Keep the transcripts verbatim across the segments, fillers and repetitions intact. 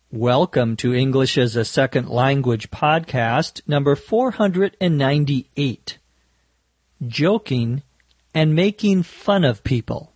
Welcome to English as a Second Language podcast, number four hundred ninety-eight. Joking and making fun of people.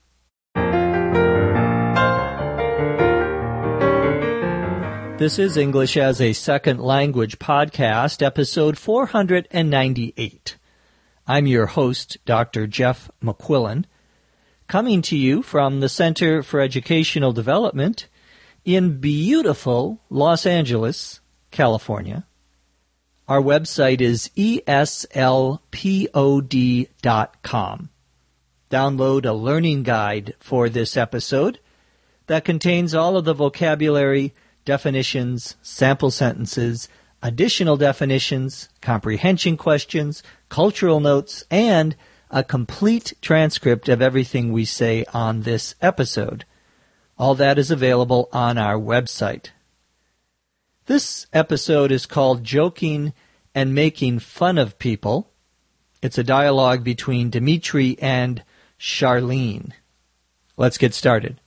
This is English as a Second Language podcast, episode four hundred ninety-eight. I'm your host, Doctor Jeff McQuillan, coming to you from the Center for Educational Development in beautiful Los Angeles, California. Our website is E S L P O D dot com. Download a learning guide for this episode that contains all of the vocabulary, definitions, sample sentences, additional definitions, comprehension questions, cultural notes, and a complete transcript of everything we say on this episode. All that is available on our website. This episode is called Joking and Making Fun of People. It's a dialogue between Dimitri and Charlene. Let's get started.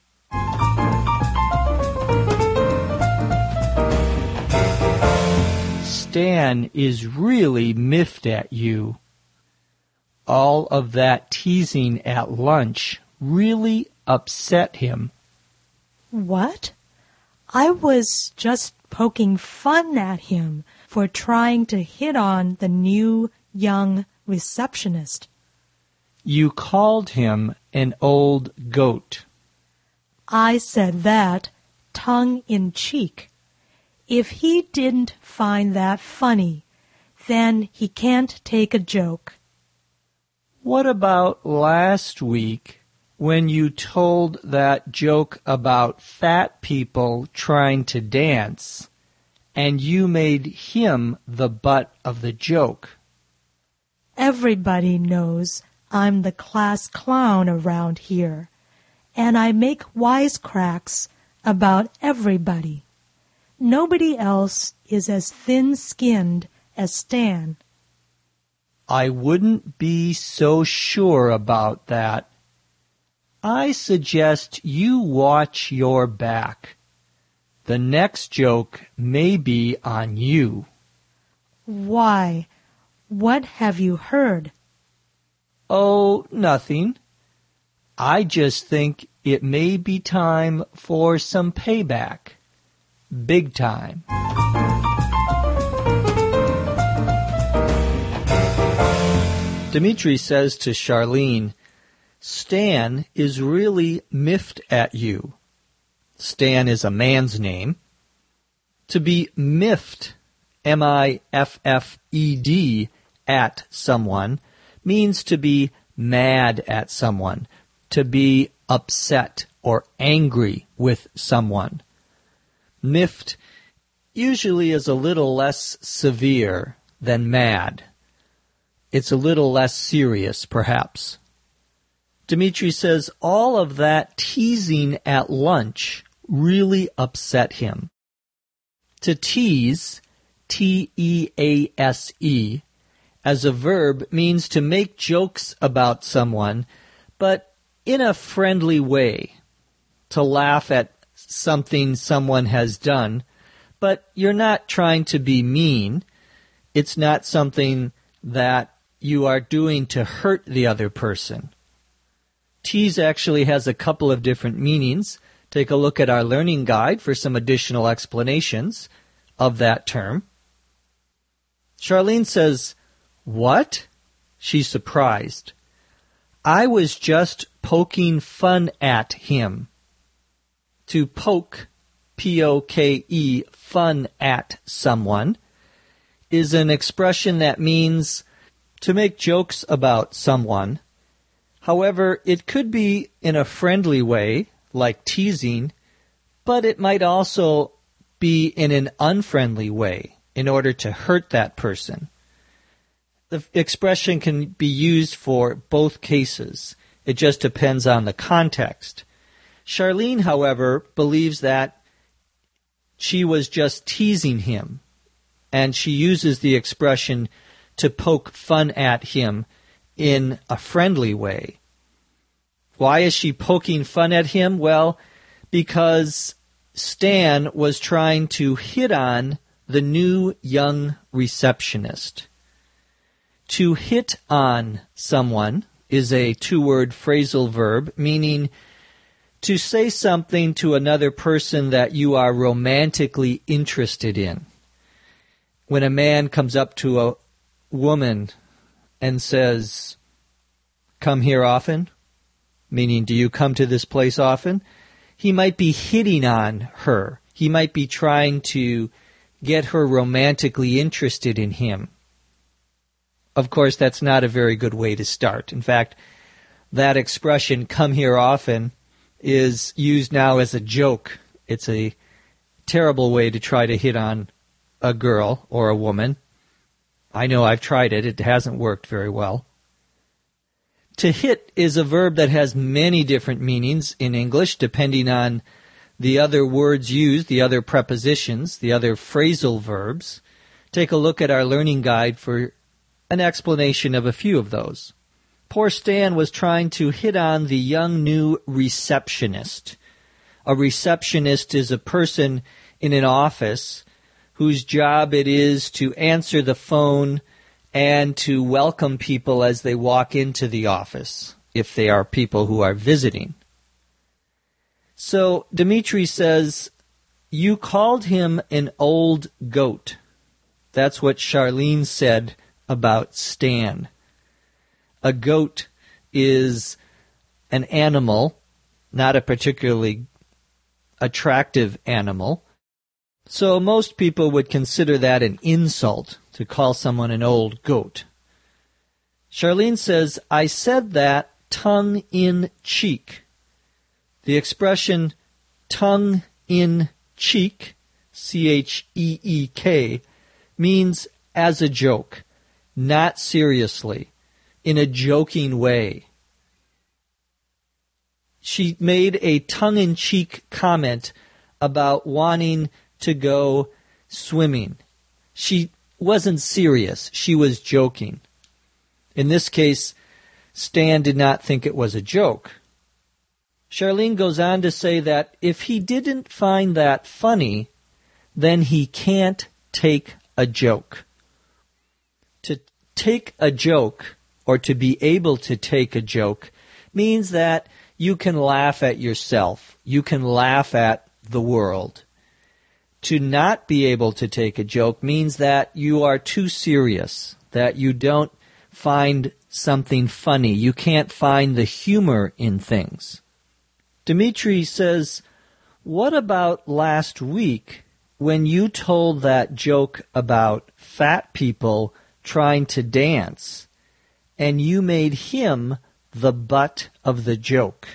Stan is really miffed at you. All of that teasing at lunch really upset him. What? I was just poking fun at him for trying to hit on the new young receptionist. You called him an old goat. I said that tongue in cheek. If he didn't find that funny, then he can't take a joke. What about last week when you told that joke about fat people trying to dance, and you made him the butt of the joke? Everybody knows I'm the class clown around here, and I make wisecracks about everybody. Nobody else is as thin-skinned as Stan. I wouldn't be so sure about that. I suggest you watch your back. The next joke may be on you. Why? What have you heard? Oh, nothing. I just think it may be time for some payback. Big time. Dimitri says to Charlene, Stan is really miffed at you. Stan is a man's name. To be miffed, M I F F E D, at someone, means to be mad at someone, to be upset or angry with someone. Miffed usually is a little less severe than mad. It's a little less serious, perhaps. Dimitri says all of that teasing at lunch really upset him. To tease, T E A S E, as a verb means to make jokes about someone, but in a friendly way. To laugh at something someone has done, but you're not trying to be mean. It's not something that you are doing to hurt the other person. Tease actually has a couple of different meanings. Take a look at our learning guide for some additional explanations of that term. Charlene says, What? She's surprised. I was just poking fun at him. To poke, P O K E, fun at someone, is an expression that means to make jokes about someone. However, it could be in a friendly way, like teasing, but it might also be in an unfriendly way, in order to hurt that person. The expression can be used for both cases. It just depends on the context. Charlene, however, believes that she was just teasing him, and she uses the expression to poke fun at him in a friendly way. Why is she poking fun at him? Well, because Stan was trying to hit on the new young receptionist. To hit on someone is a two-word phrasal verb, meaning to say something to another person that you are romantically interested in. When a man comes up to a woman and says, "Come here often," meaning, do you come to this place often? He might be hitting on her. He might be trying to get her romantically interested in him. Of course, that's not a very good way to start. In fact, that expression, "come here often," is used now as a joke. It's a terrible way to try to hit on a girl or a woman. I know I've tried it. It hasn't worked very well. To hit is a verb that has many different meanings in English, depending on the other words used, the other prepositions, the other phrasal verbs. Take a look at our learning guide for an explanation of a few of those. Poor Stan was trying to hit on the young new receptionist. A receptionist is a person in an office whose job it is to answer the phone and to welcome people as they walk into the office, if they are people who are visiting. So Dimitri says, "You called him an old goat." That's what Charlene said about Stan. A goat is an animal, not a particularly attractive animal. So most people would consider that an insult, to call someone an old goat. Charlene says, "I said that tongue in cheek." The expression tongue in cheek, C H E E K, means as a joke, not seriously, in a joking way. She made a tongue-in-cheek comment about wanting to go swimming. She wasn't serious. She was joking. In this case, Stan did not think it was a joke. Charlene goes on to say that if he didn't find that funny, then he can't take a joke. To take a joke, or to be able to take a joke, means that you can laugh at yourself. You can laugh at the world. To not be able to take a joke means that you are too serious, that you don't find something funny. You can't find the humor in things. Dimitri says, "What about last week when you told that joke about fat people trying to dance, and you made him the butt of the joke?"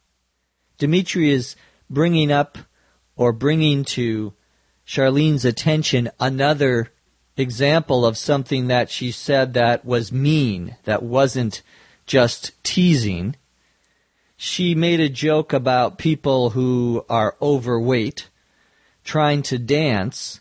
Dimitri is bringing up or bringing to Charlene's attention another example of something that she said that was mean, that wasn't just teasing. She made a joke about people who are overweight trying to dance,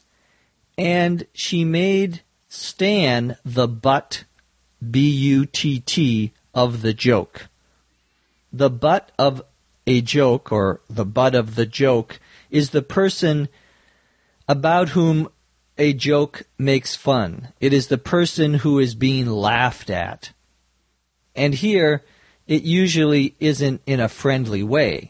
and she made Stan the butt, B U T T, of the joke. The butt of a joke, or the butt of the joke, is the person about whom a joke makes fun. It is the person who is being laughed at. And here, it usually isn't in a friendly way.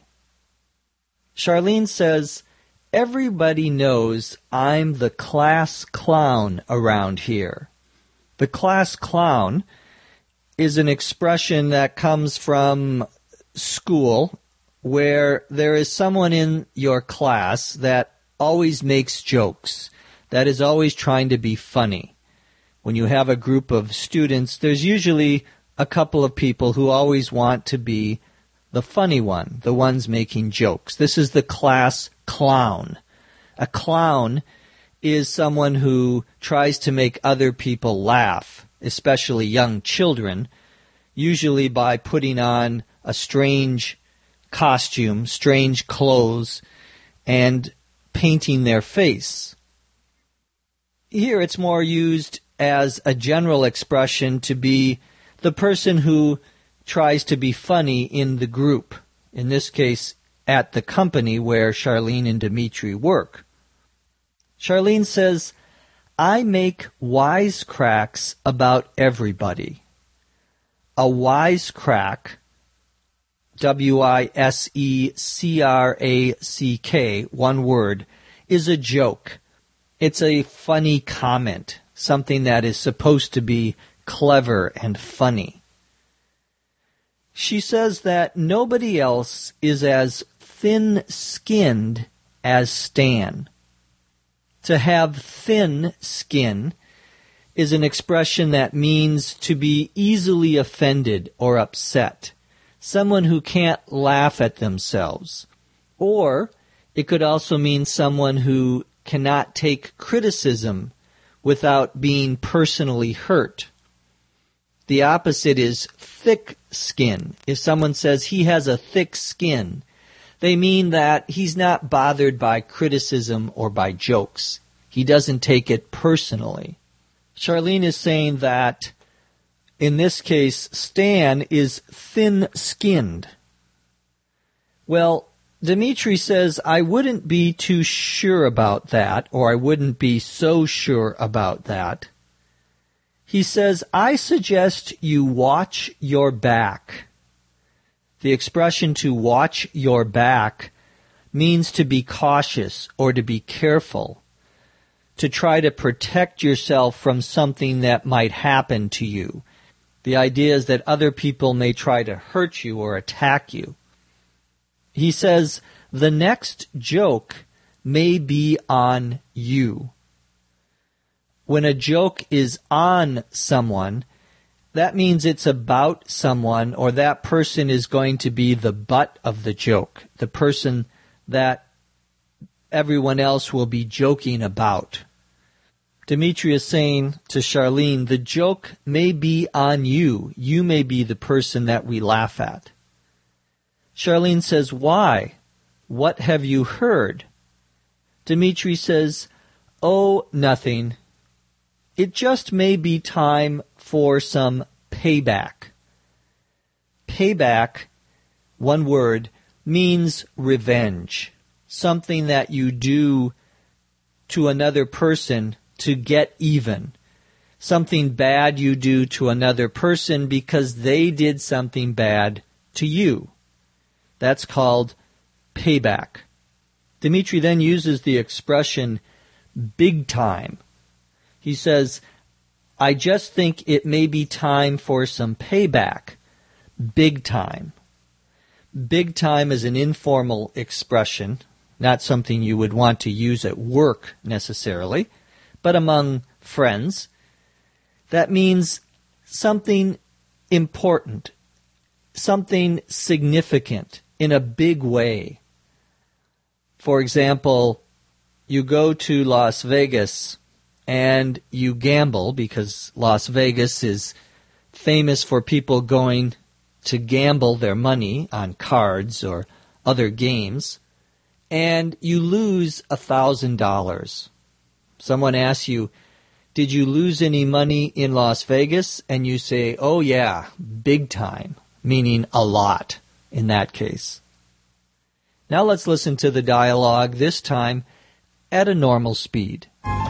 Charlene says, "Everybody knows I'm the class clown around here." The class clown is an expression that comes from school, where there is someone in your class that always makes jokes, that is always trying to be funny. When you have a group of students, there's usually a couple of people who always want to be the funny one, the ones making jokes. This is the class clown. A clown is someone who tries to make other people laugh, especially young children, usually by putting on a strange costume, strange clothes, and painting their face. Here it's more used as a general expression to be the person who tries to be funny in the group. In this case, at the company where Charlene and Dimitri work. Charlene says, I make wisecracks about everybody. A wisecrack, W I S E C R A C K, one word, is a joke. It's a funny comment, something that is supposed to be clever and funny. She says that nobody else is as thin-skinned as Stan. To have thin skin is an expression that means to be easily offended or upset, someone who can't laugh at themselves. Or it could also mean someone who cannot take criticism without being personally hurt. The opposite is thick skin. If someone says he has a thick skin, they mean that he's not bothered by criticism or by jokes. He doesn't take it personally. Charlene is saying that, in this case, Stan is thin-skinned. Well, Dimitri says, I wouldn't be too sure about that, or I wouldn't be so sure about that. He says, I suggest you watch your back. The expression to watch your back means to be cautious or to be careful, to try to protect yourself from something that might happen to you. The idea is that other people may try to hurt you or attack you. He says, the next joke may be on you. When a joke is on someone, that means it's about someone, or that person is going to be the butt of the joke, the person that everyone else will be joking about. Dimitri is saying to Charlene, the joke may be on you. You may be the person that we laugh at. Charlene says, why? What have you heard? Dimitri says, oh, nothing. It just may be time for some payback. Payback, one word, means revenge. Something that you do to another person to get even. Something bad you do to another person because they did something bad to you. That's called payback. Dimitri then uses the expression big time. He says, I just think it may be time for some payback. Big time. Big time is an informal expression, not something you would want to use at work necessarily, but among friends. That means something important, something significant in a big way. For example, you go to Las Vegas and you gamble, because Las Vegas is famous for people going to gamble their money on cards or other games, and you lose a thousand dollars. Someone asks you, did you lose any money in Las Vegas? And you say, oh yeah, big time, meaning a lot in that case. Now let's listen to the dialogue, this time at a normal speed.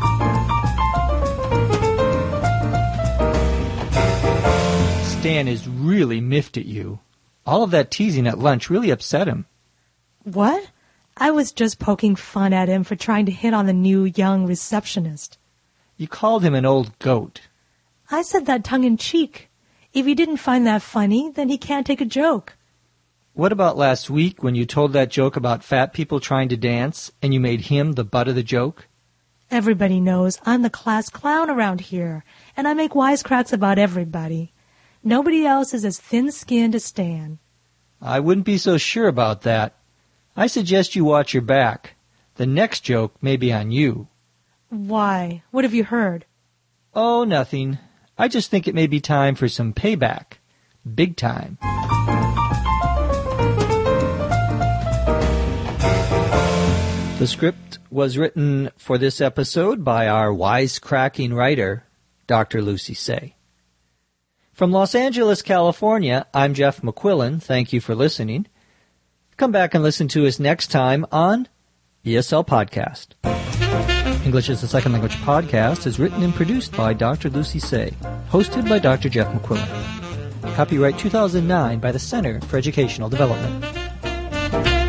Stan is really miffed at you. All of that teasing at lunch really upset him. What? I was just poking fun at him for trying to hit on the new young receptionist. You called him an old goat. I said that tongue-in-cheek. If he didn't find that funny, then he can't take a joke. What about last week when you told that joke about fat people trying to dance and you made him the butt of the joke? Everybody knows I'm the class clown around here, and I make wisecracks about everybody. Nobody else is as thin-skinned as Stan. I wouldn't be so sure about that. I suggest you watch your back. The next joke may be on you. Why? What have you heard? Oh, nothing. I just think it may be time for some payback. Big time. The script was written for this episode by our wisecracking writer, Doctor Lucy Say. From Los Angeles, California, I'm Jeff McQuillan. Thank you for listening. Come back and listen to us next time on E S L Podcast. English as a Second Language Podcast is written and produced by Doctor Lucy Say, hosted by Doctor Jeff McQuillan. Copyright two thousand nine by the Center for Educational Development.